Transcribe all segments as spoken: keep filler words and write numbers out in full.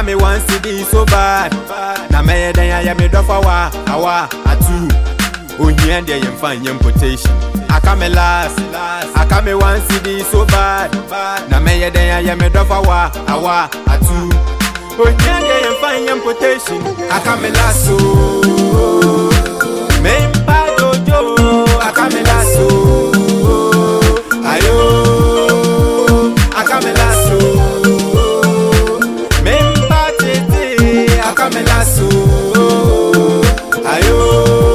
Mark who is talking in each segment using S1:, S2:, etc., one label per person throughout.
S1: come me one C D so bad. Na me den ya me do for wa awa atu. Oh here there you find your quotation. I come last, I come one C D so bad. Na me den ya me do for wa awa atu. Oh here there you find your quotation. I come last so. Me pa jojo, I come last so. Ayo, I come last so. Me pa tete, I come last so. Ayo.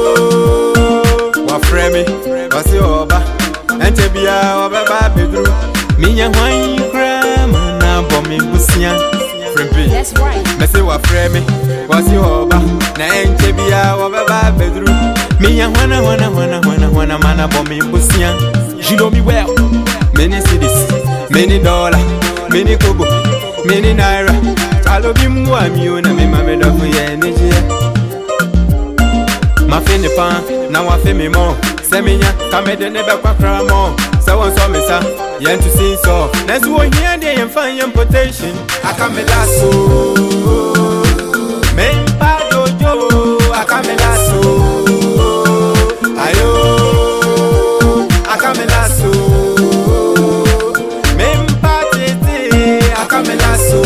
S1: Me, what's your ba? And to be our bedroom. Me and one gram, now bomb me, Bussian.
S2: That's right.
S1: Messy what frame me, what's your ba? Now to be our bedroom. Me and one, one, one, one, one, man, bomb me, Bussian. You know me well. Many cities, many dollar, many kobo, many naira. I love him, one, you know me, my mother for your energy. My finny pan, now I feel me more. Seminya, come de never quack more. So on so miss her, yen to see so. Let's go here, they and find your potation. I come me lasso. Men pado jo, I come me lasso. Ayo, I come me lasso. Men pate, I come me lasso.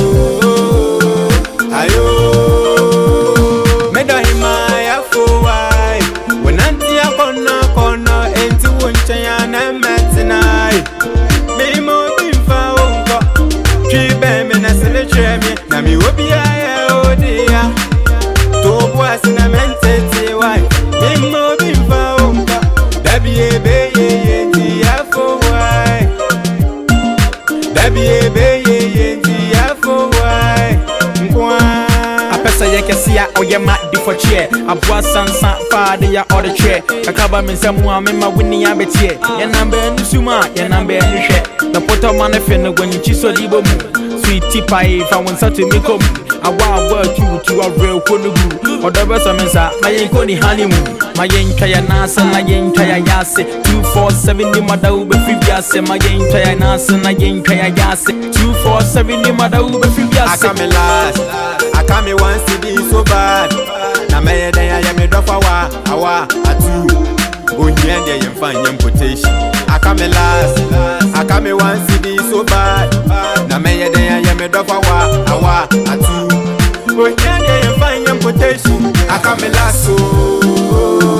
S1: Ayo, me do him my afo. When auntie a corner corner into one chayana matinai. Me mo bimfa unko. Tree bam in a celebrity. Na mi wobi aya odia. To boas in a mentete why. Me mo bimfa unko. Dabi ebe ye ye ti afo why. Dabi ebe ye ye ti afo why. Nkwa.
S3: Apesa ye kesia oye ma di for chair. Abwa sansa father ya or the chair. Akaba me samua me ma winni abetie. Ye number nusuma, ye number nhwe. The poto man fe no when chiso libo mu. Sweetie pie if I want such to make up. I want work you to a real konugu. Or the best of mensa, my yen koni honeymoon. My yen kaya nasa, my yen kaya yase. Two four seven ni mada ube fibiase. My yen kaya nasa, my yen kaya yase. Two four seven ni mada ube fibiase.
S1: I come last, I come one C D so bad. Na me den ya me do for wa awa atu. Oh here there you find your quotation. I come last, I come one C D so bad. Na me den ya me do for wa awa atu. Oh here there you find your quotation. I come last so.